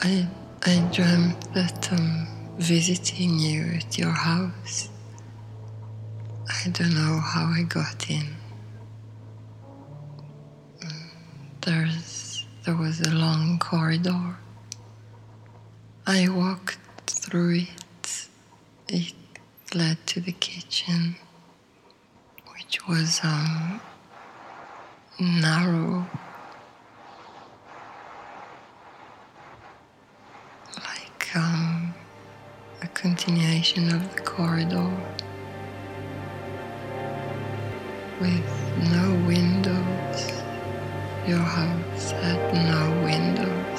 I dreamt that I'm visiting you at your house. I don't know how I got in. There was a long corridor. I walked through it. It led to the kitchen, which was narrow, like a continuation of the corridor, with no windows. Your house had no windows.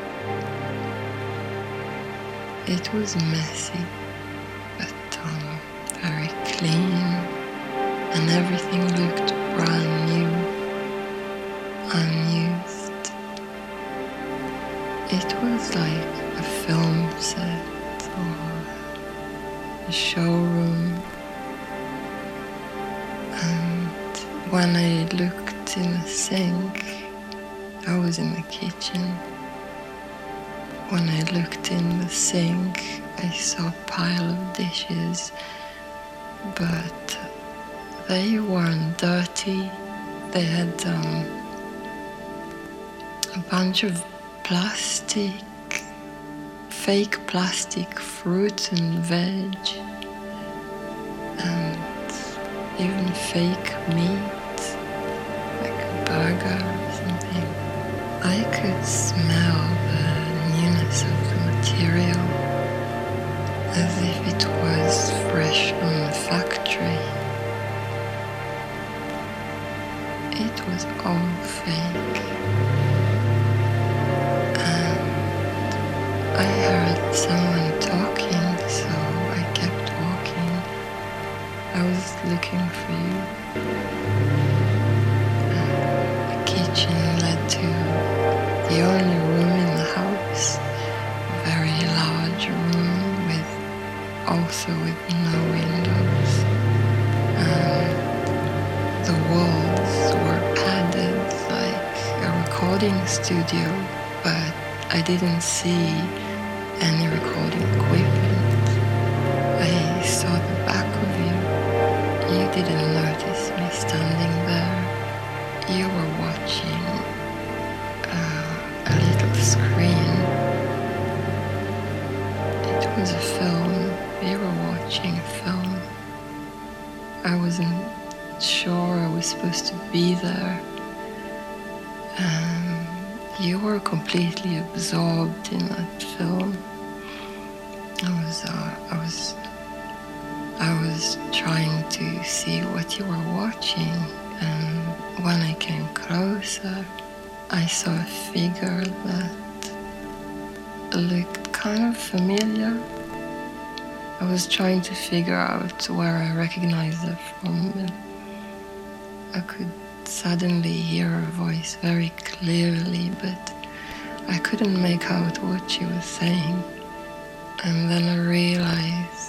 It was messy, but very clean, and everything looked brand new, unused. It was like a film set or a showroom. And when I looked in the sink, I was in the kitchen. When I looked in the sink, I saw a pile of dishes, but they weren't dirty. They had a bunch of fake plastic fruit and veg, and even fake meat, like a burger or something. I could smell the newness of the material, as if it was fresh from the factory. It was all fake. And I heard someone talking, so I kept walking. I was looking for you. The kitchen led to the only room in the house, a very large room with no windows. And the walls were padded like a recording studio, but I didn't see any recording equipment. I saw the back of you. You didn't notice me standing there. You were watching a little screen. It was a film. You were watching a film. I wasn't sure I was supposed to be there. You were completely absorbed in that film. I was trying to see what you were watching, and when I came closer, I saw a figure that looked kind of familiar. I was trying to figure out where I recognized her from, and I could suddenly hear her voice very clearly, but I couldn't make out what she was saying. And then I realized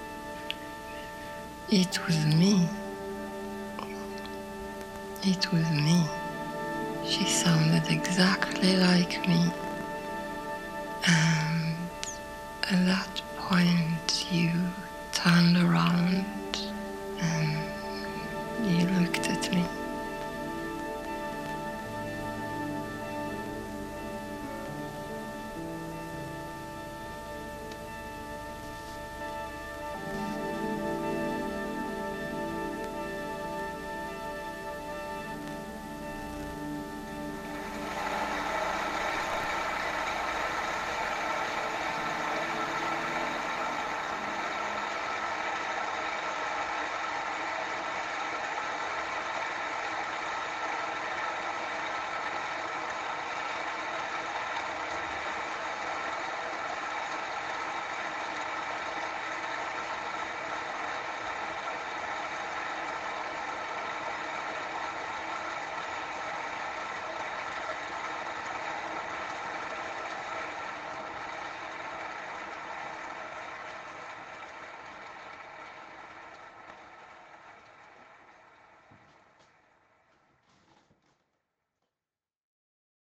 it was me. It was me. She sounded exactly like me. And at that point, you turned around and you looked at me.